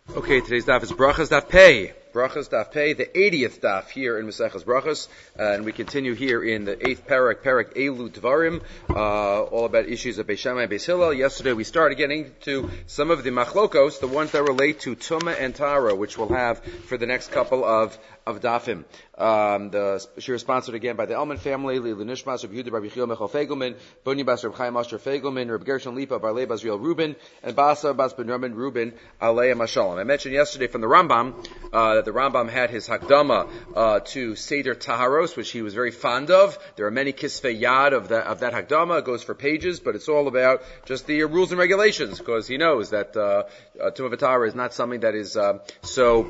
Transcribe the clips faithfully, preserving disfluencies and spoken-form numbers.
Okay, today's daf is Brachas Daf Pei. Brachas Daf Pei, the eightieth daf here in Maseches Brachas, uh, and we continue here in the eighth parak, parak Elu Dvarim, uh, all about issues of Beis Shammai and Beis Hillel. Yesterday we started getting into some of the machlokos, the ones that relate to Tumah and Tara, which we'll have for the next couple of of dafim. Um, the she was sponsored again by the Elman family, Lilu Nishmas, Rabbi Yehuda, Rabbi Chiel Mechel Fegelman, Boni Bas Reb Chaim Asher Fegelman, Reb Gershon Lipa, Bar Leib Azriel Reuben, and Basa Bas Ben Reuben Reuben Alei Mashalom. I mentioned yesterday from the Rambam uh, that the Rambam had his Hakdama uh, to Seder Taharos, which he was very fond of. There are many kisvei yad of that of that Hakdama. It goes for pages, but it's all about just the uh, rules and regulations, because he knows that uh, uh, Tumah V'Tara is not something that is uh, so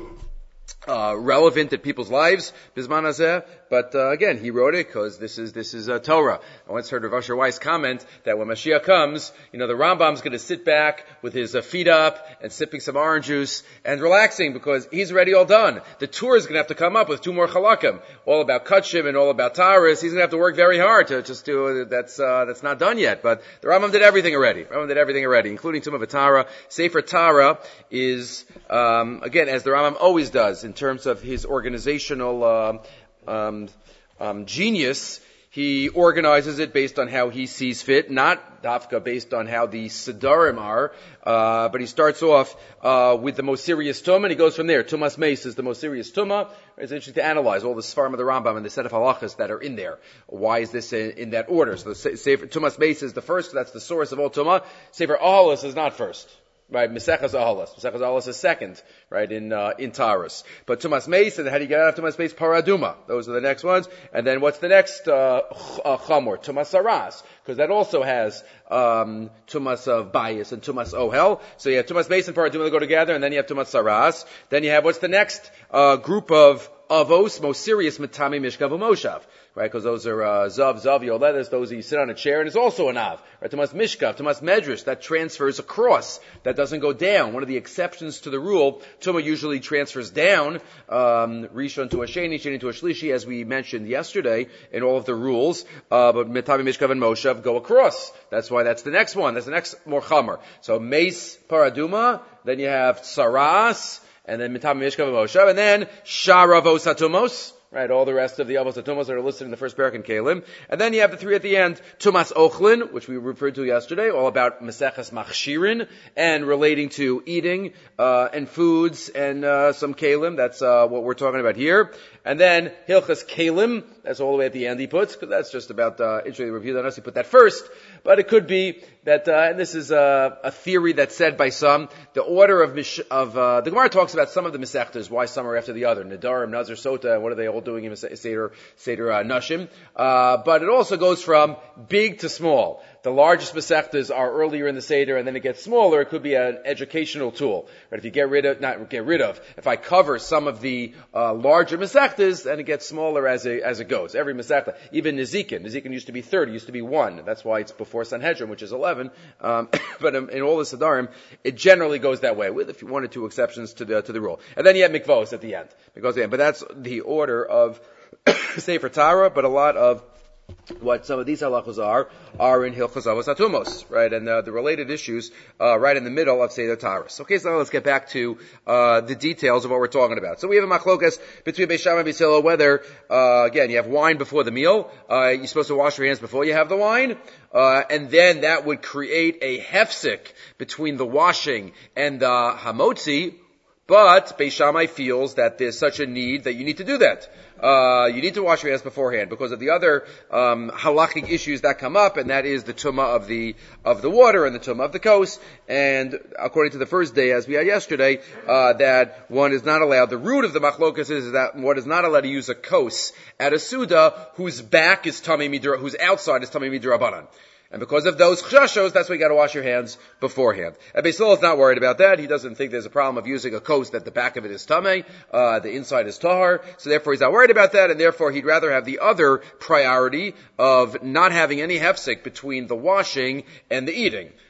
Uh, relevant in people's lives, Bisman Hazeh, but uh, again, he wrote it because this is this is uh, Torah. I once heard Rav Asher Weiss comment that when Mashiach comes, you know, the Rambam's going to sit back with his uh, feet up and sipping some orange juice and relaxing because he's already all done. The tour is going to have to come up with two more halakim, all about Kutshim and all about Taharos. He's going to have to work very hard to just do uh, that's uh, that's not done yet. But the Rambam did everything already. The Rambam did everything already, including Tumah V'Tara. Sefer Tara is um, again, as the Rambam always does, in terms of his organizational um, um, um, genius, he organizes it based on how he sees fit, not dafka based on how the Siddharim are, uh, but he starts off uh, with the most serious tumah, and he goes from there. Tumas Meis is the most serious tumah. It's interesting to analyze all the Sfarim of the Rambam and the set of halachas that are in there. Why is this in, in that order? So the Sefer Tumas Meis is the first, that's the source of all tumah. Sefer Ahalos is not first. Right, Meseches Ahalos. Meseches Ahalos is second, right, in, uh, in Taharos. But Tumas Meis, and how do you get out of Tumas Meis? Paraduma. Those are the next ones. And then what's the next, uh, ch- uh Chamor? Tumas Saras. Because that also has, um, Tumas of Bias and Tumas Ohel. So you have Tumas Meis and Paraduma that go together, and then you have Tumas Saras. Then you have, what's the next, uh, group of Avos, most serious, Matami Mishkav Moshav. Right, because those are, uh, Zav, Zav, Yoledes, those that you sit on a chair, and it's also an Av. Right, Tumas Mishkav, Tumas Medrash, that transfers across. That doesn't go down. One of the exceptions to the rule, Tumah usually transfers down, um, Rishon to a Sheni, Sheni to a Shlishi, as we mentioned yesterday in all of the rules, uh, but Matami Mishkav and Moshav go across. That's why that's the next one. That's the next more Chamer. So, Meis Paraduma, then you have Saras, and then Matami Mishkav and Moshav, and then Sharavos Atumos. Right, all the rest of the Avos Atumos that are listed in the first parak in Kalim. And then you have the three at the end, Tumas Ochlin, which we referred to yesterday, all about Meseches Machshirin, and relating to eating, uh, and foods, and, uh, some Kalim. That's, uh, what we're talking about here. And then Hilchas Kalim, that's all the way at the end he puts, because that's just about, uh, interesting review on us. He put that first. But it could be that, uh, and this is a, a theory that's said by some, the order of, Mish, of, uh, the Gemara talks about some of the Mesechtas, why some are after the other. Nadarim, Nazir, Sota, what are they all doing in Seder, Seder, uh, Nashim? Uh, but it also goes from big to small. The largest Mesechtas are earlier in the Seder, and then it gets smaller. It could be an educational tool. But if you get rid of, not get rid of, if I cover some of the, uh, larger Mesechtas, then it gets smaller as it, as it goes. Every Mesechta, even Nezikin. Nezikin used to be thirty, used to be one. That's why it's before Sanhedrin, which is eleven. Um, but in, in all the Siddharim, it generally goes that way, with a few, one or two exceptions to the, to the rule. And then you have Mikvos at the end. Mikvos at the end. But that's the order of Sefer Tara, but a lot of what some of these halachos are, are in Hilchos Avos Atumos, right? And uh, the related issues, uh, right in the middle of Seder Taharos. Okay, so now let's get back to, uh, the details of what we're talking about. So we have a machlokas between Beis Shammai and Beis Hillel, whether, uh, again, you have wine before the meal, uh, you're supposed to wash your hands before you have the wine, uh, and then that would create a hefsek between the washing and the hamotzi, but Beis Shammai feels that there's such a need that you need to do that. Uh, you need to wash your hands beforehand because of the other, um, halachic issues that come up, and that is the tumah of the, of the water and the tumah of the kos. And according to the first day, as we had yesterday, uh, that one is not allowed, the root of the machlokas is that one is not allowed to use a kos at a suda whose back is tamei midra, whose outside is tamei midrabanan. And because of those chashos, that's why you got to wash your hands beforehand. And Beis Hillel is not worried about that. He doesn't think there's a problem of using a kos that the back of it is tamei, uh, the inside is tahar. So therefore he's not worried about that, and therefore he'd rather have the other priority of not having any hefsek between the washing and the eating.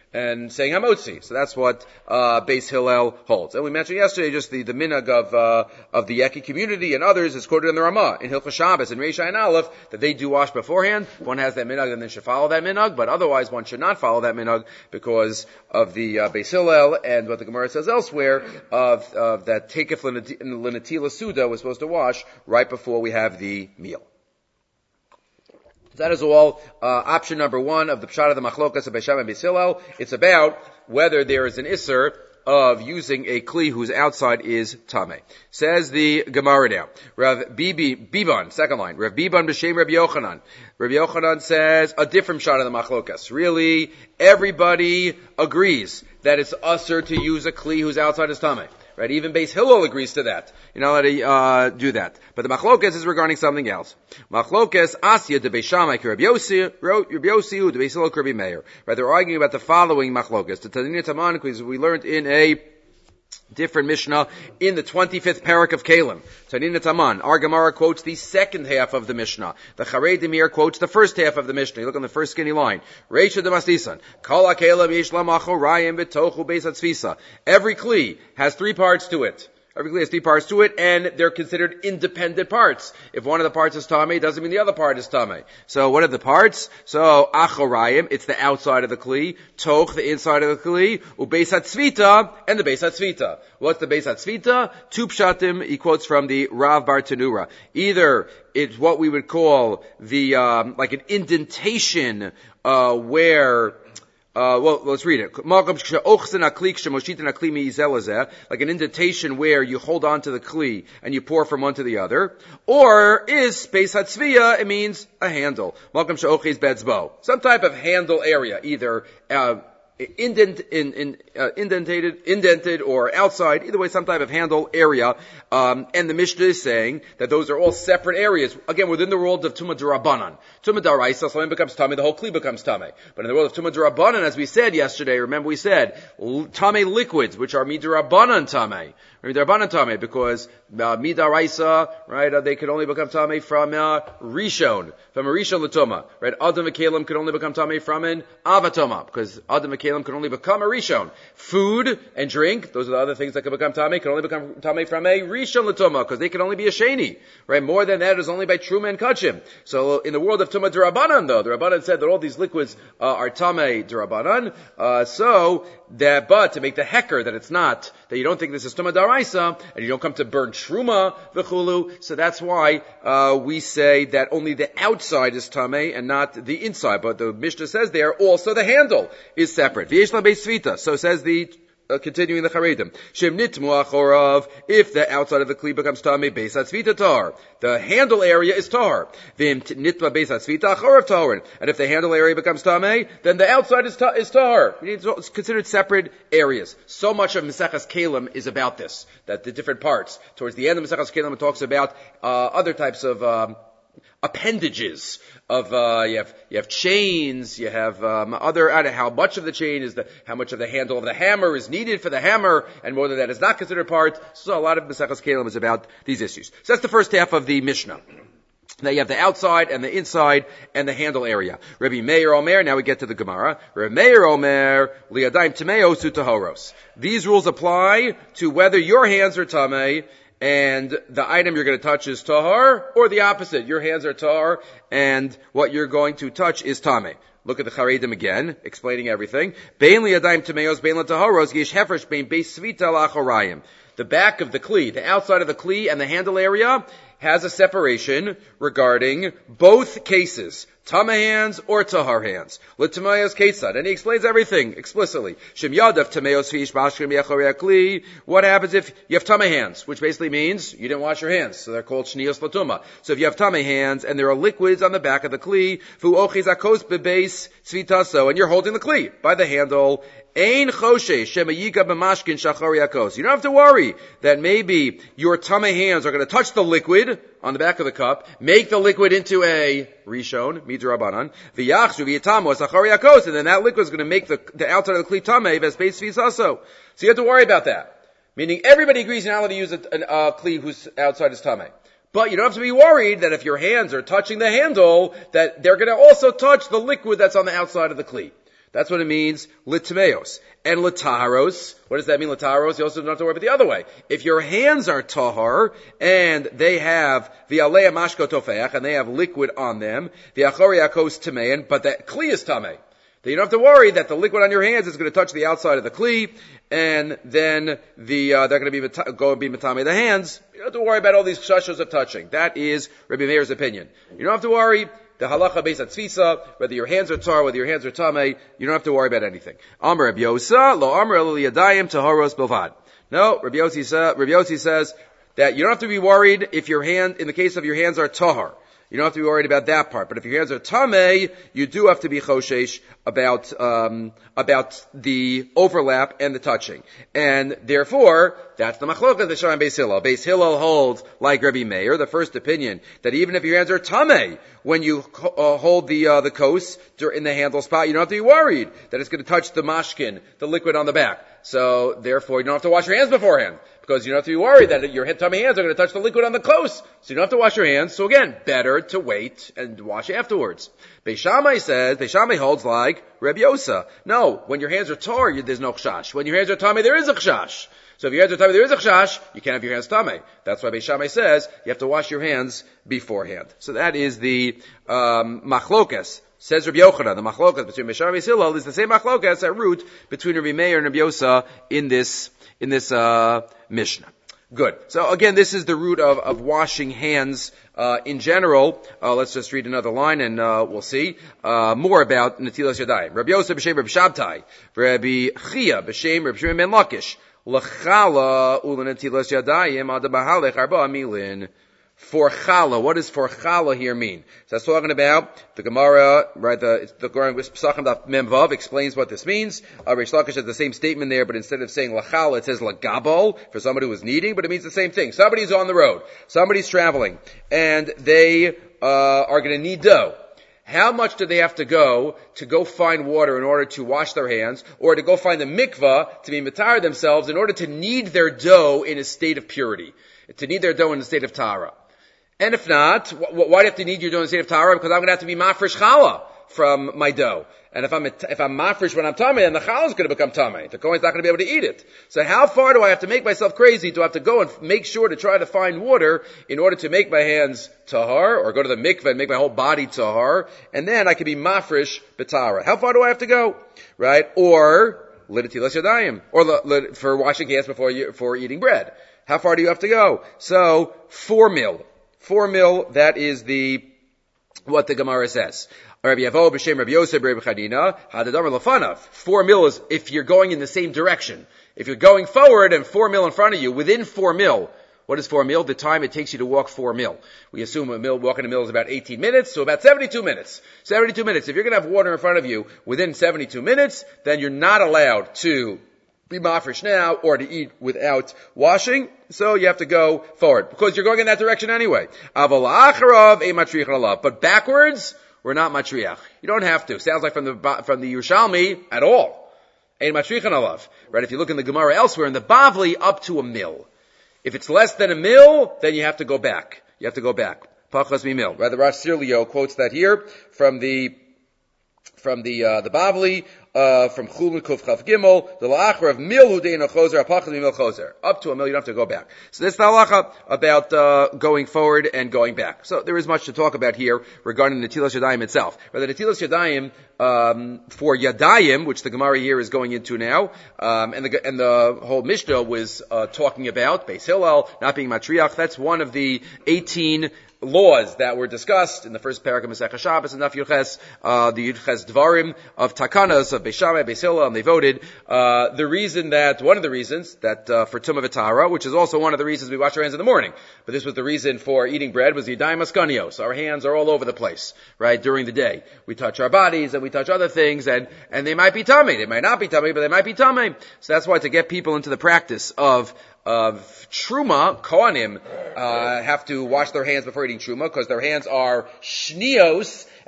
and saying Hamotzi. So that's what uh, Beis Hillel holds. And we mentioned yesterday just the, the minhag of uh, of the Yeki community and others is quoted in the Ramah, in Hilchos Shabbos, and Reish Ayin Aleph, that they do wash beforehand. One has that minhag and then should follow that minhag, but otherwise one should not follow that minhag because of the uh, Beis Hillel and what the Gemara says elsewhere of, of that Tekef L'Natila Suda was supposed to wash right before we have the meal. That is all uh, option number one of the Pshat of the Machlokas of Beis Shammai and Beis Hillel. It's about whether there is an Isser of using a Kli whose outside is Tameh. Says the Gemara now. Rav Bibi, Biban, second line. Rav Biban b'shem Rabbi Yochanan. Rabbi Yochanan says a different Pshat of the Machlokas. Really, everybody agrees that it's Usser to use a Kli whose outside is Tameh. Right? Even Beis Hillel agrees to that. You're not allowed to uh, do that. But the Machlokes is regarding something else. Machlokes Asya de Beis Shammai ki Rabbi Yossi, Rabbi Yossi u de Beis Hillel ki Rabbi Meir. Right? They're arguing about the following Machlokes. The Tanina Taman, because we learned in a different Mishnah in the twenty-fifth parak of Kalim. Tanina Taman. Our Gemara quotes the second half of the Mishnah. The Charei Demir quotes the first half of the Mishnah. You look on the first skinny line. Reisha de Maslisan. Kol HaKelim yesh la machorayim b'tochu beis hatzvisa. Every Kli has three parts to it. Every Kli has three parts to it, and they're considered independent parts. If one of the parts is Tameh, it doesn't mean the other part is Tameh. So what are the parts? So, Achorayim, it's the outside of the Kli. Toch, the inside of the Kli. Ubeis HaTzvita, and the Beis HaTzvita. What's the Beis HaTzvita? Two pshatim, he quotes from the Rav Bar Tanura. Either it's what we would call the, um, like an indentation, uh, where, Uh, well, let's read it. Like an indentation where you hold on to the kli and you pour from one to the other. Or is Beis HaTzviyah, it means a handle. Some type of handle area, either, uh, Indent, in, in, uh, indented, indented, or outside, either way, some type of handle area. Um, and the Mishnah is saying that those are all separate areas. Again, within the world of Tumah D'Rabbanan. Tumah D'Oraisa, something becomes Tameh, the whole Kli becomes Tameh. But in the world of Tumah D'Rabbanan, as we said yesterday, remember we said, Tameh liquids, which are Midrabbanan Tameh. Midrabbanan Tameh, because, uh, Midaraisa, right, uh, they can only become Tameh from, uh, Rishon, from a Rishon L'Tumah, right? Adam V'Kelim can only become Tameh from an Avatoma, because Adam V'Kelim can only become a Rishon. Food and drink, those are the other things that can become Tameh, can only become Tameh from a Rishon L'Tumah, because they can only be a Sheni, right? More than that is only by Truma and Kachim. So in the world of Tumah D'Rabbanan, though, the Rabbanan said that all these liquids uh, are Tameh D'Rabbanan, uh, so that, but to make the hecker that it's not, that you don't think this is Tumah D'Oraisa, and you don't come to burn Truma V'chulu, so that's why uh, we say that only the outside is Tameh and not the inside. But the Mishnah says there, also the handle is separate. V'yesh la beis tzvita. So says the Uh, continuing the Charedim. Shem nitmu achorav, if the outside of the Kli becomes Tameh, beis hatzvita tar. The handle area is tar. V'im nitma beis hatzvita achorav tarin. And if the handle area becomes Tameh, then the outside is, ta- is tar. It's considered separate areas. So much of Maseches Kalim is about this, that the different parts. Towards the end of Maseches Kalim, it talks about uh, other types of um, appendages of uh you have you have chains, you have um, other uh, how much of the chain is the how much of the handle of the hammer is needed for the hammer, and more than that is not considered part. So a lot of Maseches Kalim is about these issues. So that's the first half of the Mishnah. Now you have the outside and the inside and the handle area. Rabbi Meir Omer, now we get to the Gemara. Rabbi Meir Omer, liadayim tameo su tahoros. These rules apply to whether your hands are tamei and the item you're going to touch is tahar, or the opposite. Your hands are tahar, and what you're going to touch is tameh. Look at the Charedim again, explaining everything. Bein liyadayim tameos, bein lataharos, yesh hefresh bein beis svita lachorayim. The back of the Kli, the outside of the Kli and the handle area has a separation regarding both cases. Tameh hands or tahar hands. L'tamayos ketzad. And he explains everything explicitly. Shem yadav tameos fish b'ashrim yachorei kli. What happens if you have tameh hands? Which basically means you didn't wash your hands. So they're called shniyos l'tuma. So if you have tameh hands and there are liquids on the back of the kli, fu ochiz akos bebeis tzvitaso, and you're holding the kli by the handle, ein choshe shemayika b'mashkin shachori akos. You don't have to worry that maybe your tameh hands are going to touch the liquid on the back of the cup, make the liquid into a rishon, midrabanan, v'yachshu v'yitamo sachari akos, and then that liquid is going to make the, the outside of the kli tameh v'espeis v'saso. So you have to worry about that. Meaning everybody agrees you're not allowed to use a, a, a kli whose outside is tameh. But you don't have to be worried that if your hands are touching the handle, that they're going to also touch the liquid that's on the outside of the kli. That's what it means, litmeos. And litaharos, what does that mean, litaharos? You also don't have to worry about the other way. If your hands are tahar, and they have v'alei mashko tofeach, and they have liquid on them, v'achori akos tamein, but the kli is tamei. Then you don't have to worry that the liquid on your hands is going to touch the outside of the kli, and then the uh, they're going to be go and be matame the hands. You don't have to worry about all these shashos of touching. That is Rabbi Meir's opinion. You don't have to worry. The halacha based on tzvisa, whether your hands are tar, whether your hands are tamei, you don't have to worry about anything. Amar Rabbi Yosa, lo amar el yadayim taharos bilvad. No, Rabbi Yossi says, Rabbi Yossi says that you don't have to be worried if your hand, in the case of your hands are tahar. You don't have to be worried about that part. But if your hands are tamei, you do have to be choshesh about, um, about the overlap and the touching. And therefore, that's the machlokas of the Shai and Beis Hillel. Beis Hillel holds, like Rabbi Meir, the first opinion, that even if your hands are tamei, when you uh, hold the, uh, the kos in the handle spot, you don't have to be worried that it's going to touch the mashkin, the liquid on the back. So, therefore, you don't have to wash your hands beforehand. Because you don't have to be worried that your tummy hands are going to touch the liquid on the kos. So you don't have to wash your hands. So again, better to wait and wash afterwards. Beis Shammai says, Beis Shammai holds like Rabbi Yosa. No, when your hands are tar, you, there's no chshash. When your hands are tummy, there is a chshash. So if your hands are tummy, there is a chshash, you can't have your hands tummy. That's why Beis Shammai says, you have to wash your hands beforehand. So that is the, um, machlokas. Says Rabbi Yochanan, the machlokas between Beis Shammai and Beis Hillel is the same machlokas at root between Rabbi Meir and Rabbi Yosa in this, in this, uh, Mishnah. Good. So again, this is the root of, of washing hands, uh, in general. Uh, let's just read another line and, uh, we'll see, uh, more about Netilas Yadayim. Rabbi Yosef b'shem Rabbi Shabtai, Rabbi Chia b'shem Rabbi Shimon ben Lakish, L'chala ula Netilas Yadayim ad b'halech arba milin. For chala, what does for chala here mean? So that's talking about the Gemara, right? The the Gemara Pesachim Daf Mem Vav explains what this means. Uh, Reish Lakish has the same statement there, but instead of saying lachala, it says lagabol for somebody who is needing, but it means the same thing. Somebody's on the road, somebody's traveling, and they uh, are going to need dough. How much do they have to go to go find water in order to wash their hands, or to go find the mikvah to be matar themselves in order to knead their dough in a state of purity, to knead their dough in a state of tahara? And if not, wh- why do you have to need your dough in the state of tahara? Because I'm going to have to be mafresh challah from my dough. And if I'm if I'm mafresh when I'm tamei, then the challah is going to become tamei. The kohen's not going to be able to eat it. So how far do I have to make myself crazy to have to go and make sure to try to find water in order to make my hands tahar, or go to the mikveh and make my whole body tahar, and then I can be mafresh b'tahara? How far do I have to go? Right? Or lidatilas yadayim, or l- l- for washing hands before you, for eating bread. How far do you have to go? So four mil. Four mil, that is the, what the Gemara says. Rabbi Yavo b'shem Rabbi Yosef Rabbi Chanina hadadamar lefanav. Four mil is if you're going in the same direction. If you're going forward and four mil in front of you, within four mil, what is four mil? The time it takes you to walk four mil. We assume a mil, walking a mil is about eighteen minutes, so about seventy-two minutes. seventy-two minutes. If you're going to have water in front of you within seventy-two minutes, then you're not allowed to be mafresh now, or to eat without washing, so you have to go forward, because you're going in that direction anyway. But backwards, we're not matriach. You don't have to. Sounds like from the, from the Yerushalmi at all. Ein matrichan alav. Right, if you look in the Gemara elsewhere, in the Bavli, up to a mil. If it's less than a mil, then you have to go back. You have to go back. Pachas mi mil. Right, the Rash Sirlio quotes that here from the, from the, uh, the Bavli, Uh, from Chulun Kuf Chaf Gimel, the la'achar of mil hudein choser, apachas mil choser. Up to a mil, you don't have to go back. So this is the halacha about, uh, going forward and going back. So there is much to talk about here regarding the Netilas Yadayim itself. But the Netilas Yadayim, um, for Yadayim, which the Gemara here is going into now, um, and the, and the whole Mishnah was, uh, talking about, Beis Hillel, not being matriach, that's one of the eighteen laws that were discussed in the first parak of Masechah Shabbos and Daf Yuches, uh, the Yuches Dvarim of Takanas of Beis Shammai, Beis Hillel, and they voted. Uh, the reason that, one of the reasons that, uh, for Tumah V'Tahara, which is also one of the reasons we wash our hands in the morning, but this was the reason for eating bread, was the Yadayim Askanios. Our hands are all over the place, right, during the day. We touch our bodies and we touch other things, and, and they might be tummy. They might not be tummy, but they might be tummy. So that's why, to get people into the practice of of truma, Kohanim, uh, have to wash their hands before eating truma, because their hands are shnios,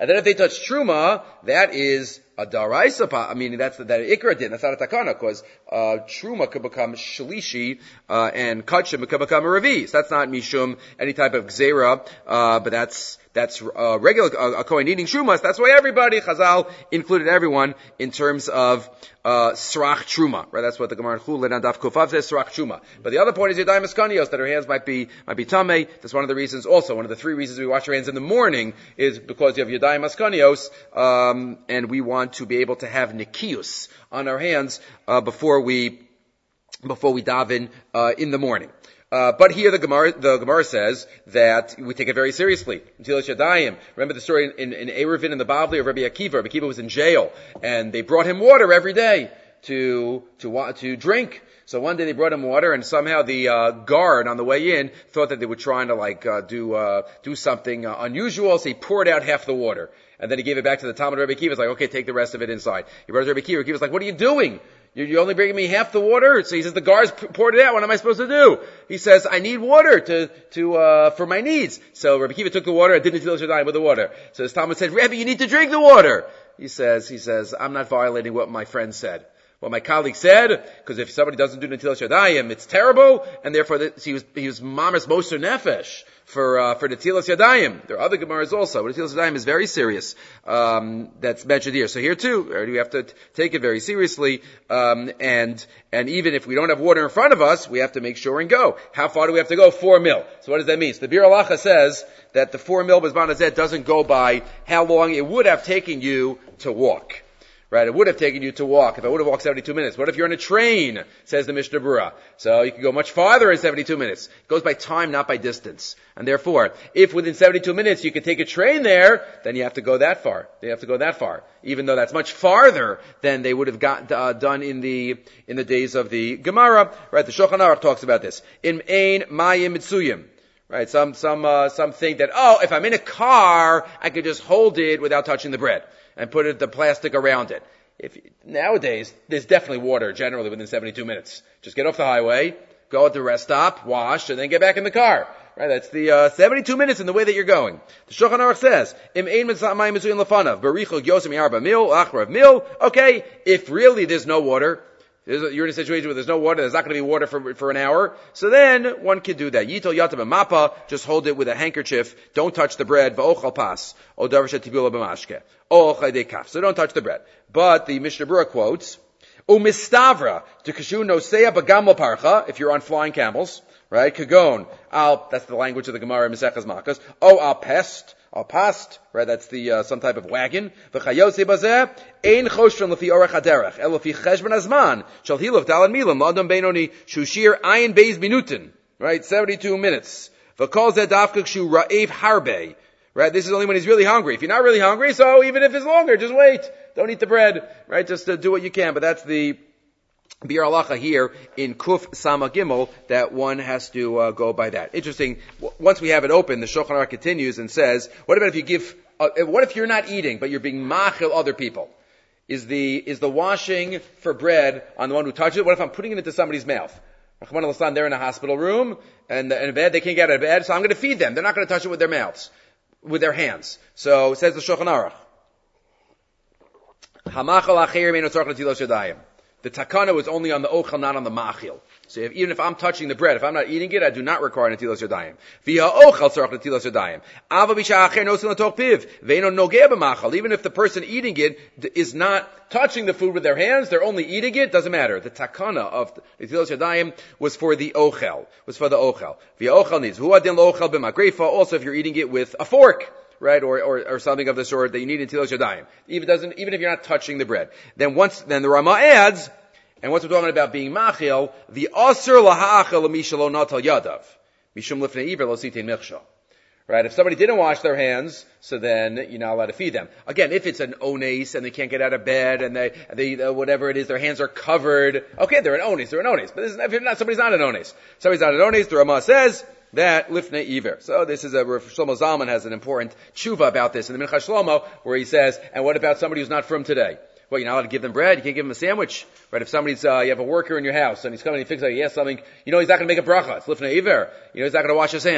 And then if they touch truma, that is a daraisa, I mean, that's the, that ikra din, that's not a takana, because, uh, truma could become shlishi, uh, and kachim could become a revi. So that's not mishum, any type of gzera, uh, but that's, that's, uh, regular, uh, a kohen eating trumas. That's why everybody, Chazal included everyone in terms of, uh, srach truma, right? That's what the Gemara in Chulin and Daf Kufav says, srach truma. But the other point is yadayim eskanios, that our hands might be, might be tamei. That's one of the reasons also, one of the three reasons we wash our hands in the morning is because you have yadayim eskanios, um, and we want to be able to have nikius on our hands, uh, before we, before we daven, uh, in the morning. Uh, but here the Gemara, the Gemara says that we take it very seriously. Netilas Yadayim. Remember the story in, in, in Eruvin and the Bavli of Rabbi Akiva. Rabbi Akiva was in jail, and they brought him water every day to, to, to drink. So one day they brought him water, and somehow the, uh, guard on the way in thought that they were trying to like, uh, do, uh, do something uh, unusual, so he poured out half the water. And then he gave it back to the Talmud Rabbi Akiva. He's like, okay, take the rest of it inside. He brought it to Rabbi Akiva. Rabbi Akiva was like, what are you doing? You're only bringing me half the water? So he says, the guards poured it out. What am I supposed to do? He says, I need water to, to, uh, for my needs. So Rabbi Akiva took the water and didn't Netilas Yadayim with the water. So his Talmud said, Rabbi, you need to drink the water. He says, he says, I'm not violating what my friend said. What my colleague said, because if somebody doesn't do Netilas Yadayim, it's terrible, and therefore the, he was, he was Mamas Moser Nefesh for, uh, for Netilas Yadayim. There are other Gemaras also, but Netilas Yadayim is very serious, um, that's mentioned here. So here too, we have to t- take it very seriously, um, and, and even if we don't have water in front of us, we have to make sure and go. How far do we have to go? Four mil. So what does that mean? So the Bir Halacha says that the four mil B'zman Hazeh doesn't go by how long it would have taken you to walk. Right, it would have taken you to walk if I would have walked seventy-two minutes. What if you're on a train, says the Mishnah Berurah. So you can go much farther in seventy-two minutes. It goes by time, not by distance. And therefore, if within seventy-two minutes you could take a train there, then you have to go that far. You have to go that far. Even though that's much farther than they would have got, uh, done in the, in the days of the Gemara. Right, the Shulchan Aruch talks about this. In Ein Mayim Mitzuyim. Right, some, some, uh, some think that, oh, if I'm in a car, I could just hold it without touching the bread and put it, the plastic around it. If, nowadays, there's definitely water generally within seventy-two minutes. Just get off the highway, go at the rest stop, wash, and then get back in the car. Right, that's the, uh, seventy-two minutes in the way that you're going. The Shulchan Aruch says, Im ein mayim mitzuyim lefanav, berichog yosem yarba mil, achrav mil. Okay, if really there's no water, you're in a situation where there's no water, there's not going to be water for, for an hour, so then one could do that. Yitol yatam mappa, just hold it with a handkerchief, don't touch the bread, va'ochal pas, o davar shetibula b'mashke, o chayde kaf, so don't touch the bread. But the Mishnah Berurah quotes, umistavra, to kashu nosea b'gamel parcha, if you're on flying camels, right, kagon, al, that's the language of the Gemara in Mesechas Makkos, o al pest, al past, right, that's the, uh, some type of wagon, v'chayotze bazeh, ein choshron lefi orach haderech, el lefi cheshbon hazman, shal hilov dalan milam, l'adam benoni, shushir ayin beis minutin, right, seventy-two minutes, v'kol zeh dafka kshu ra'ev harbe, right, this is only when he's really hungry. If you're not really hungry, so even if it's longer, just wait, don't eat the bread, right, just uh, do what you can, but that's the Bir Halacha here in Kuf Sama Gimel that one has to uh, go by that. Interesting. W- once we have it open, the Shulchan Aruch continues and says, "What about if you give? Uh, what if you're not eating, but you're being machil other people? Is the is the washing for bread on the one who touches it? What if I'm putting it into somebody's mouth? Rahman al-Islam, they're in a hospital room and in bed, they can't get out of bed, so I'm going to feed them. They're not going to touch it with their mouths, with their hands. So says the Shulchan Aruch, Hamachal acher meino tzarich netilas yadayim. The takana was only on the ochel, not on the machil. So if, even if I'm touching the bread, if I'm not eating it, I do not require netilas yadayim. Via ochel tzarich netilas yadayim. Ava bisha acher nosin l'toch piv veino nogeh b'machal. Even if the person eating it is not touching the food with their hands, they're only eating it, doesn't matter. The takana of netilas yadayim was for the ochel, was for the ochel. Via ochel needs hu adin l'ochel b'magrefa. Also, if you're eating it with a fork, right, or, or, or something of the sort that you need in Netilas Yadayim. Even doesn't, even if you're not touching the bread. Then once, then the Rama adds, and once we're talking about being machil, the asur laha'achel mishalo natal yadav. Mishum lifnei iver lo sitein michshal. Right, if somebody didn't wash their hands, so then you're not allowed to feed them. Again, if it's an ones and they can't get out of bed and they, they, uh, whatever it is, their hands are covered, okay, they're an ones, they're an ones. But this is, if not, somebody's not an ones. Somebody's not an ones, the Rama says, that lifnei iver. So this is a, Shlomo Zalman has an important tshuva about this in the Minchas Shlomo, where he says, and what about somebody who's not from today? Well, you're not allowed to give them bread, you can't give them a sandwich. Right, if somebody's, uh, you have a worker in your house, and he's coming and he thinks like, he has something, you know he's not gonna make a bracha, it's lifnei iver. You know he's not gonna wash his hands.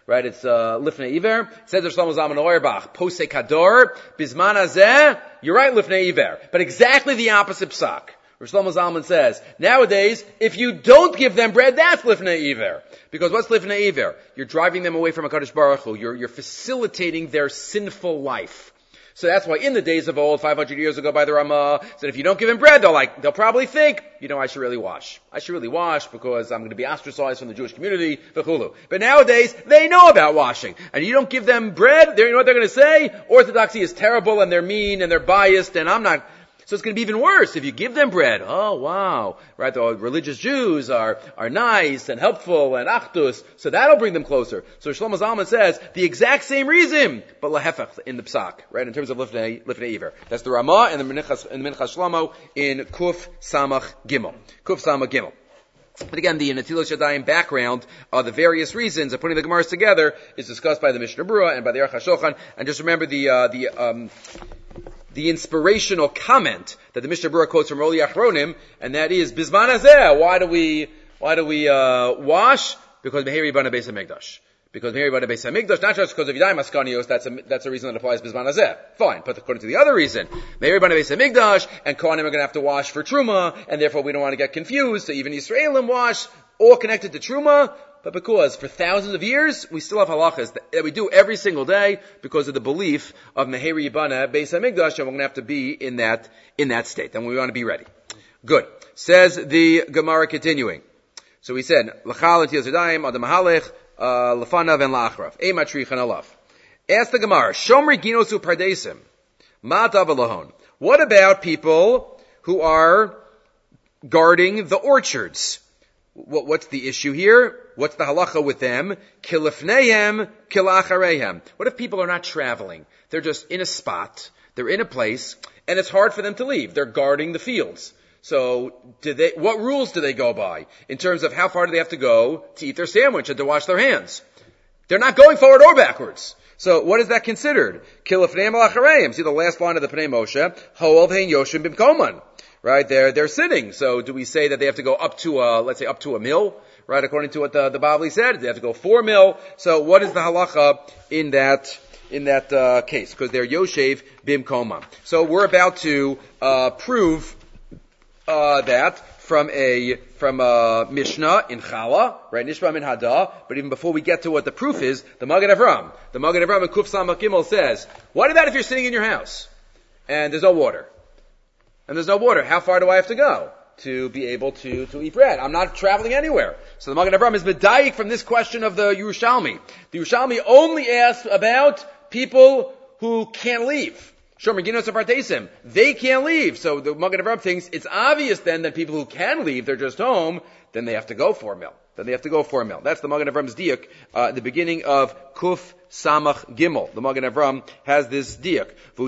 right? It's uh, Lifnei Iver. It says there's Shlomo Zalman Auerbach, Posei Kador, Bisman Hazeh. You're right, Lifnei Iver. But exactly the opposite psak. Where Shlomo Zalman says, nowadays, if you don't give them bread, that's Lifnei Iver. Because what's Lifnei Iver? You're driving them away from HaKadosh Baruch Hu. You're, you're facilitating their sinful life. So that's why in the days of old, five hundred years ago by the Ramah, said if you don't give them bread, they'll like, they'll probably think, you know, I should really wash. I should really wash because I'm going to be ostracized from the Jewish community, v'chulu. But nowadays, they know about washing. And you don't give them bread, you know what they're going to say? Orthodoxy is terrible and they're mean and they're biased and I'm not. So it's going to be even worse if you give them bread. Oh, wow. Right, the religious Jews are, are nice and helpful and achdus. So that'll bring them closer. So Shlomo Zalman says the exact same reason, but lahefach in the psak, right, in terms of lifnei, lifnei iver. That's the Ramah and the Minchas, and the Minchas Shlomo in Kuf Samach Gimel. Kuf Samach Gimel. But again, the Netilas Yadayim background of the various reasons of putting the Gemaras together is discussed by the Mishnah Berurah and by the Aruch HaShulchan. And just remember the, uh, the, um, the inspirational comment that the Mishnah Berurah quotes from Roli Achronim, and that is, Bizman Hazeh, why do we, why do we, uh, wash? Because Meheri Bana Beis HaMikdash. Because Meheri Bana Beis HaMikdash, not just because of Yadayim Askanios, that's a, that's a reason that applies Bizman Hazeh. Fine. But according to the other reason, Meheri Bana Beis HaMikdash, and Kohanim are going to have to wash for Truma, and therefore we don't want to get confused, so even Yisraelim wash, all connected to Truma, but because for thousands of years, we still have halachas that we do every single day because of the belief of Meheri Yibana Beis HaMikdash, and we're going to have to be in that, in that state, and we want to be ready. Good. Says the Gemara continuing. So we said, L'chal et Yezidayim, Adam Mahalech, Lefanav and La'achrav. Ema Trichan Alav. Ask the Gemara, Shomer Ginosu Pardesim, Ma Davalahon. What about people who are guarding the orchards? What, what's the issue here? What's the halacha with them? Kilifnehem, kilacharehem. What if people are not traveling? They're just in a spot, they're in a place, and it's hard for them to leave. They're guarding the fields. So, do they, what rules do they go by in terms of how far do they have to go to eat their sandwich and to wash their hands? They're not going forward or backwards. So, what is that considered? Kilifnehem alacharehem. See the last line of the Pnei Moshe. Ho'ol v'hein yoshim b'mkoman. Right, they're, they're sitting. So do we say that they have to go up to a, let's say up to a mil? Right, according to what the, the Bavli said, they have to go four mil. So what is the halacha in that, in that, uh, case? Because they're Yoshev Bimkoma. So we're about to, uh, prove, uh, that from a, from a Mishnah in Chala, right, Nishma min Hada. But even before we get to what the proof is, the Magen Avram, the Magen Avram in Kuf Samach Gimel says, what about if you're sitting in your house and there's no water? And there's no water. How far do I have to go to be able to, to eat bread? I'm not traveling anywhere. So the Magen Avram is medayik from this question of the Yerushalmi. The Yerushalmi only asks about people who can't leave. Shomer Ginos Apartesim. They can't leave. So the Magen Avram thinks it's obvious then that people who can leave, they're just home, then they have to go for a mil. Then they have to go for a mil. That's the Magen Avram's diuk, uh, at the beginning of Kuf Samach Gimel. The Magen Avram has this diuk.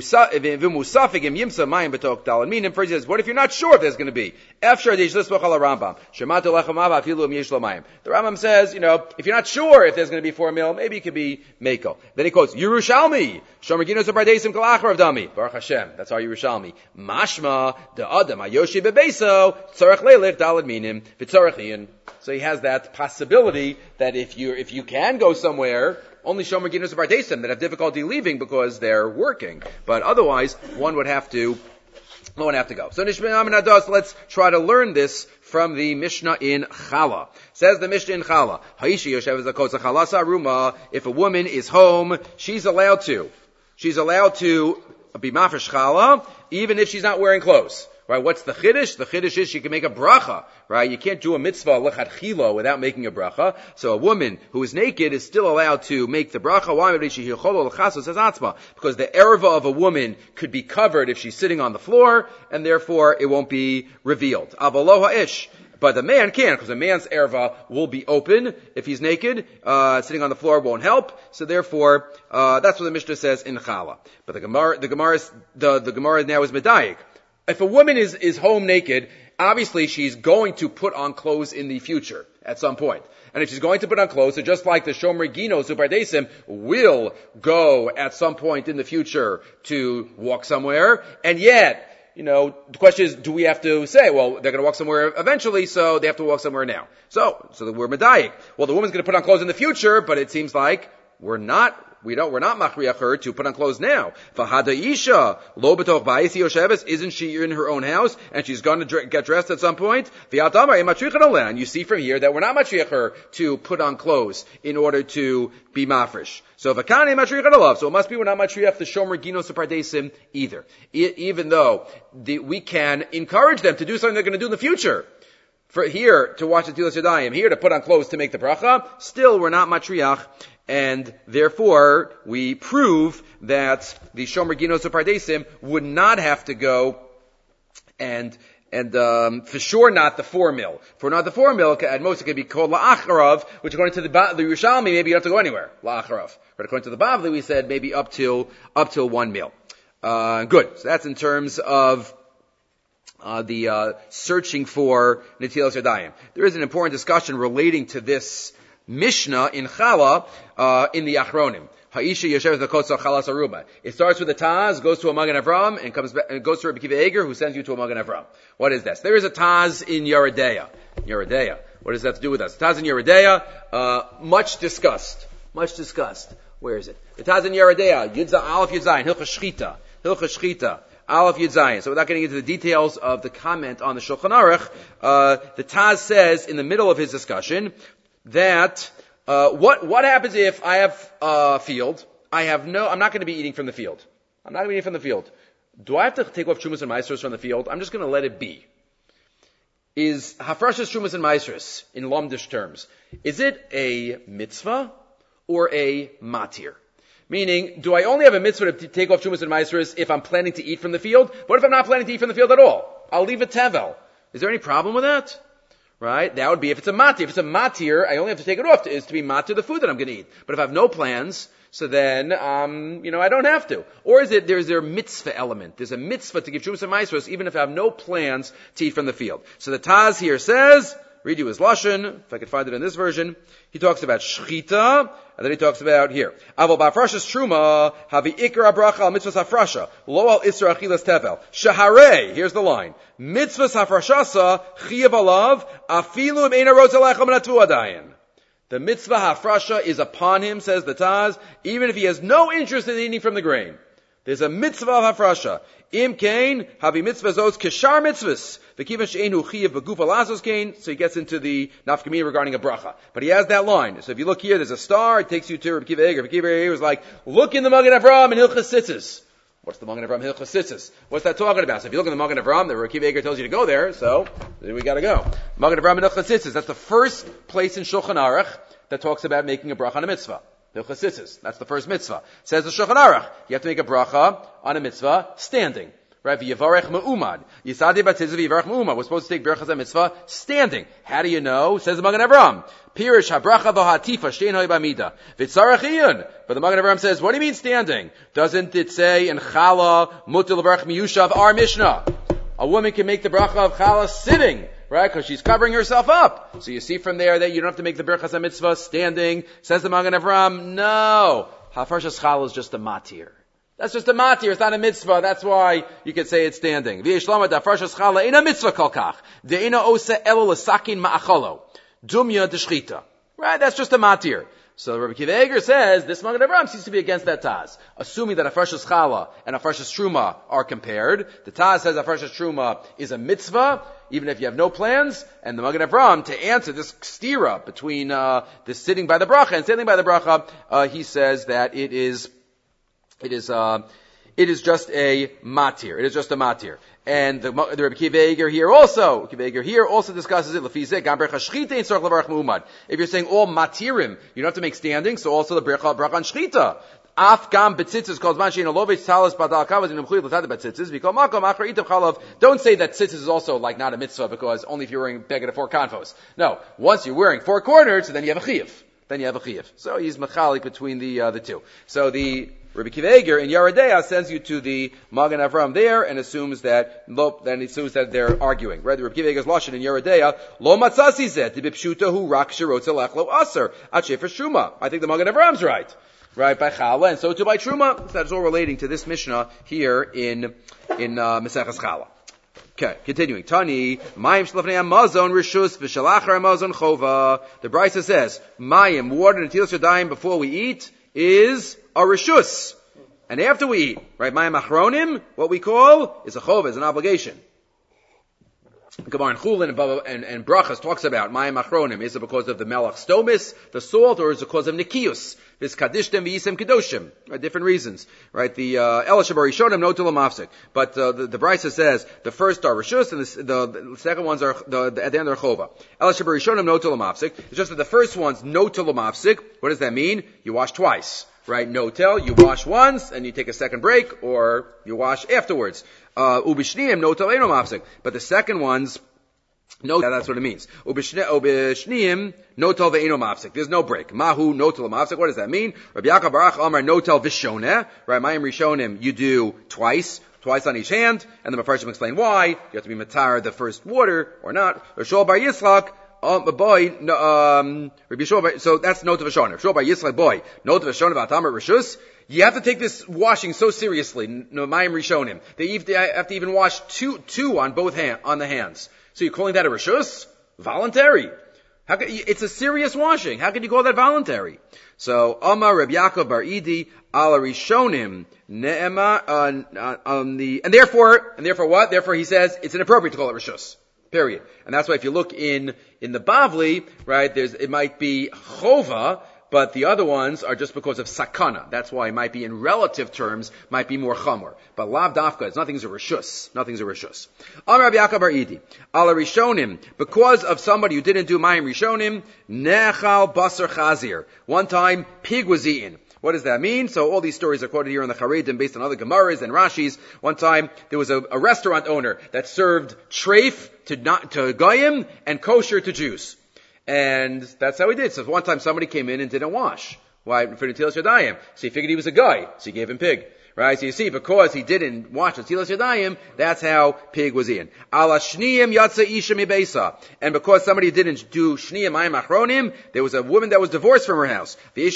V'musafik im yimsa mayim betok dal. Meaning, first he says, what if you're not sure if there's going to be? Efshar deish lisbach ala Rambam. Shematu lechem ava afilu im yesh lo mayim. The Rambam says, you know, if you're not sure if there's going to be four mil, maybe it could be Mako. Then he quotes, Yerushalmi. Shomer Ginos Apardesim kalachar of dami. Baruch Hashem. That's our Yerushalmi. Mashma de adam ayoshi bebeso tzarech leilech dalad minim v'tzarech iyin. So he has that possibility that if you if you can go somewhere, only Shomer Ginos Apardesim that have difficulty leaving because they're working. But otherwise, one would have to one would have to go. So Nishma min Hadas, let's try to learn this from the Mishnah in Chala. Says the Mishnah in Chala, Haishi Yoshev Zakotza Chalasa Ruma, if a woman is home, she's allowed to. She's allowed to be mafresh Chala, even if she's not wearing clothes. Right, what's the chiddush? The chiddush is she can make a bracha, right? You can't do a mitzvah lechatchila without making a bracha. So a woman who is naked is still allowed to make the bracha. Why? Because the erva of a woman could be covered if she's sitting on the floor, and therefore it won't be revealed. Avaloha ish. But the man can, because a man's erva will be open if he's naked. Uh, sitting on the floor won't help. So therefore, uh, that's what the Mishnah says in Chala. But the Gemara, the Gemara, the, the Gemara now is medayik. If a woman is, is home naked, obviously she's going to put on clothes in the future at some point. And if she's going to put on clothes, so just like the Shomer Ginos Upardesim will go at some point in the future to walk somewhere, and yet you know, the question is, do we have to say, well, they're going to walk somewhere eventually, so they have to walk somewhere now. So, so we're medayik. Well, the woman's going to put on clothes in the future, but it seems like we're not, we don't, we're not machriach her to put on clothes now. V'hada isha, lo b'toch ba'is yosheves, isn't she in her own house, and she's going to dr- get dressed at some point? V'yadamar ematrichon aleh, and you see from here that we're not matriach her to put on clothes in order to be mafresh. So v'kan ematrichon aleh, so it must be we're not matriach the shomer ginos upardesim either. E- even though the, we can encourage them to do something they're going to do in the future. For here, to watch the Tilas Yadayim, here to put on clothes to make the bracha, still we're not matriach, and therefore we prove that the Shomer Ginos Upardesim would not have to go and and um, for sure not the four mil. For not the four mil, at most it could be called la'acharav, which according to the, ba- the Yerushalmi, maybe you don't have to go anywhere. La'acharav. But according to the Bavli, we said maybe up till up till one mil. Uh, good. So that's in terms of Uh, the uh, searching for Netilas Yadayim. There is an important discussion relating to this Mishnah in Chala uh, in the Achronim. Ha'isha yeshevet v'kotza chalas aruba. It starts with a Taz, goes to a Magen Avram, and comes back, and goes to Rabbi Akiva Eiger, who sends you to a Magen Avram. What is this? There is a Taz in Yeridea. Yeridea. What does that have to do with us? Taz in Yeridea, uh, much discussed. Much discussed. Where is it? The Taz in Yeridea, Yudza Aleph Yudzayin, Hilcha Shchita. Hilcha Shchita. Aleph Yud Zayin. So without getting into the details of the comment on the Shulchan Aruch, uh, the Taz says in the middle of his discussion that uh, what what happens if I have a field? I have no. I'm not going to be eating from the field. I'm not going to be eating from the field. Do I have to take off Trumas and Maasros from the field? I'm just going to let it be. Is Hafrashas Trumas and Maasros in Lomdish terms? Is it a mitzvah or a matir? Meaning, do I only have a mitzvah to take off Trumas and Maasros if I'm planning to eat from the field? What if I'm not planning to eat from the field at all? I'll leave it tevel. Is there any problem with that? Right? That would be if it's a matir. If it's a matir, I only have to take it off to, is to be matir the food that I'm going to eat. But if I have no plans, so then, um, you know, I don't have to. Or is it, there's there a mitzvah element? There's a mitzvah to give Trumas and Maasros even if I have no plans to eat from the field. So the Taz here says, read you his lashon, if I could find it in this version. He talks about shchita, and then he talks about here. Aval ba'afrashas truma havi ikra bracha al mitzvahs hafrasha lo al isra achilas tevel shaharei. Here's the line: mitzvahs hafrashasa chiyav alav afilu im eina rotz alechem natu adayin. The mitzvah hafrasha is upon him, says the Taz, even if he has no interest in eating from the grain. There's a mitzvah of hafrasha. Im kain havi mitzvah zos kishar mitzvahs v'kivan she'enu chiyav v'guf alazos kain. So he gets into the nafkamina regarding a bracha, but he has that line. So if you look here, there's a star. It takes you to Rabbi Akiva Eiger. Rabbi Akiva Eiger was like, look in the Magen Avram and Hilchas Tzitzis. What's the Magen Avram Hilchas Tzitzis? What's that talking about? So if you look in the Magen Avram, the Rabbi Akiva Eiger tells you to go there. So then we got to go. Magen Avram and Hilchas Tzitzis. That's the first place in Shulchan Aruch that talks about making a bracha on a mitzvah. Hilchas Tzitzis. That's the first mitzvah. Says the Shulchan Aruch, you have to make a bracha on a mitzvah standing. Right? V'yavarech me'umad. Yisadi b'tzitzah v'yavarech me'umad. We're supposed to take brachas on mitzvah standing. How do you know? Says the Magen Avram. Pirish habracha v'hatifa shein hoy b'amida. V'tzarech iyun. But the Magen Avram says, what do you mean standing? Doesn't it say in Chala, mutil l'barach miyushav, our Mishnah? A woman can make the bracha of Chala sitting. Right? Because she's covering herself up. So you see from there that you don't have to make the brachas mitzvah standing. Says the Magen Avram, no. Hafrashas Chala is just a matir. That's just a matir. It's not a mitzvah. That's why you could say it's standing. V'yishlama hafrashas Chala ina mitzvah kolkach. De'ina osa elo l'sakin ma'acholo. Dumya d'shchita. Right? That's just a matir. So Rabbi Akiva Eiger says, this Magen Avram seems to be against that Taz. Assuming that Hafrashas Chala and Hafrashas Truma are compared, the Taz says Hafrashas Truma is a mitzvah, even if you have no plans, and the Magen Avram, to answer this stira between uh, this sitting by the bracha and standing by the bracha, uh, he says that it is, it is, uh, it is just a matir. It is just a matir. And the, the Rabbi Akiva Eiger here also, Akiva Eiger here also discusses it. If you're saying all matirim, you don't have to make standing, so also the bracha bracha on shchita. Af gam betzitzis calls manshin alovich talis badal kavaz in umchuyt l'tad betzitzis. Because makom achar itav chalav. Don't say that tzitzis is also like not a mitzvah because only if you're wearing beged of four konfos. No, once you're wearing four corners, then you have a chiyuv. Then you have a chiyuv. So he's mechalik between the uh, the two. So the Rabbi Akiva Eiger in Yeridea sends you to the Magen Avram there and assumes that, then he assumes that they're arguing. Right? The Rabbi Akiva Eiger's lashon in Yeridea, lo matzasi zet, b'pshuta hu rak shirotz elech lo aser, at shefer shuma. I think the Magen Avram's right. right, by Challah, and so too by Truma. So that's all relating to this Mishnah here in, in, uh, Maseches Challah. Okay, continuing. Tani, Mayim shlafnei Amazon rishus v'shalachar Amazon chova. The Brisa says, Mayim, water and Netilas Yadayim before we eat is a rishus. And after we eat, right, Mayim achronim, what we call, is a chova, is an obligation. Gemara in Chulin and, and, and Brachas talks about Mayim achronim. Is it because of the melach stomis, the salt, or is it because of nikius? This kadishtem v'yisem kedoshim. Right, different reasons. Right, the el shabar rishonim no to lamafsik. But uh, the, the Brisa says the first are rishus and the, the, the second ones are the, the, at the end are chova. El shabar rishonim no to lamafsik. It's just that the first one's no to lamafsik. What does that mean? You wash twice. Right, no tell, you wash once, and you take a second break, or you wash afterwards. Uh, ubishniim, no tell, no mafsik. But the second one's, no, that's what it means. Ubishniim, no tell, ve'eno mafsik. There's no break. Mahu, no tell, mafsik. What does that mean? Rabbi Yaakov Barach Amar, no tell, vishoneh. Right, Mayim Rishonim, you do twice. Twice on each hand, and the Mefarshim explain why. You have to be matar the first water, or not. Rishol Bar Yitzchak, Um, boy, um, so that's note of Hashanah. Shul by Yitzchak boy, note of Hashanah about Tamar Rishus. You have to take this washing so seriously. No, Mayim Rishonim. They have to even wash two, two on both hand, on the hands. So you're calling that a Rishus? Voluntary. How can, it's a serious washing. How can you call that voluntary? So, Amar Reb Yaakov Bar Idi, Ala Rishonim, Ne'ema, uh, on the, and therefore, and therefore what? Therefore he says, it's inappropriate to call it Rishus. Period. And that's why if you look in, in the Bavli, right, there's, it might be chova, but the other ones are just because of sakana. That's why it might be in relative terms, might be more chamor. But lav dafka, it's nothing's a rishus. Nothing's a rishus. Amar Rabbi Yaakov Bar Idi, ala rishonim, because of somebody who didn't do mayim rishonim, nechal basar chazir. One time, pig was eaten. What does that mean? So all these stories are quoted here in the Charedim based on other Gemaras and Rashis. One time there was a, a restaurant owner that served treif to not, to Goyim and kosher to Jews. And that's how he did. So one time somebody came in and didn't wash. Why? For Netilas Yadayim. So he figured he was a guy. So he gave him pig. Right? So you see, because he didn't wash Netilas Yadayim, that's how pig was eaten. Ala shniyim yatsa isha mibesa. And because somebody didn't do shniyim mayim achronim, there was a woman that was divorced from her house. So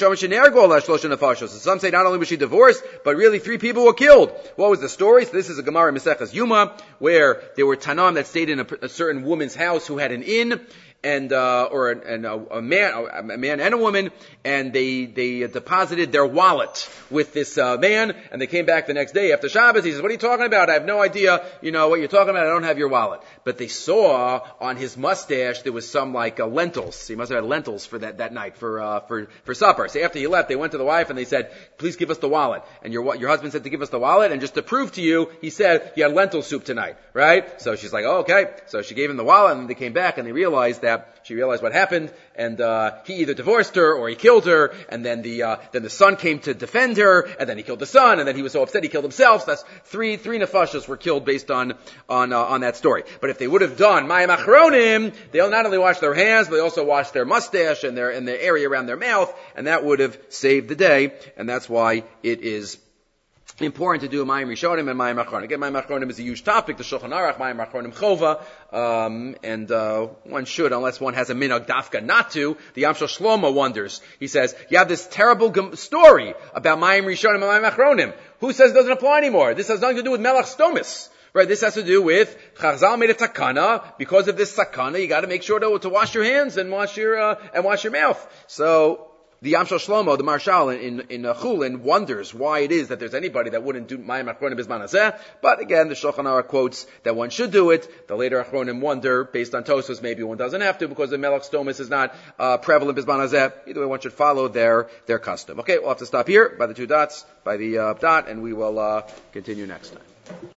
some say not only was she divorced, but really three people were killed. What was the story? So this is a Gemara in Maseches Yuma, where there were Tanam that stayed in a, a certain woman's house who had an inn, and uh or an, a, a man a man and a woman, and they they deposited their wallet with this uh man, and they came back the next day after Shabbos. He says, "What are you talking about? I have no idea, you know, what you're talking about. I don't have your wallet." But they saw on his mustache there was some like uh, lentils. He must have had lentils for that that night for uh for for supper. So after he left, they went to the wife and they said, "Please give us the wallet." And your your husband said to give us the wallet, and just to prove to you, he said he had lentil soup tonight, right? So she's like, "Oh, okay." So she gave him the wallet, and they came back and they realized that That she realized what happened, and uh he either divorced her or he killed her, and then the uh then the son came to defend her, and then he killed the son, and then he was so upset he killed himself. So that's three three nefashos were killed based on on uh, on that story. But if they would have done mayim achronim, they'll not only wash their hands, but they also wash their mustache and their and the area around their mouth, and that would have saved the day. And that's why it is important to do Mayim Rishonim and Mayim Achronim. Again, Mayim Achronim is a huge topic. The Shulchan Aruch, Mayim Achronim Chova, um, and uh, one should, unless one has a minhag dafka not to. The Yamshel Shlomo wonders. He says, you have this terrible g- story about Mayim Rishonim and Mayim Achronim. Who says it doesn't apply anymore? This has nothing to do with Melach Stomis. Right, this has to do with Chazal made a takana. Because of this takana, you got to make sure to, to wash your hands and wash your uh, and wash your mouth. So the Yamshel Shlomo, the Marshal in in uh, Chulin, wonders why it is that there's anybody that wouldn't do Mayim Achronim Bizman Hazeh. But again, the Shulchan Aruch quotes that one should do it. The later Achronim wonder, based on Tosfos, maybe one doesn't have to because the Melach Stomis is not uh, prevalent Bizman Hazeh. Either way, one should follow their their custom. Okay, we'll have to stop here by the two dots, by the uh, dot, and we will uh, continue next time.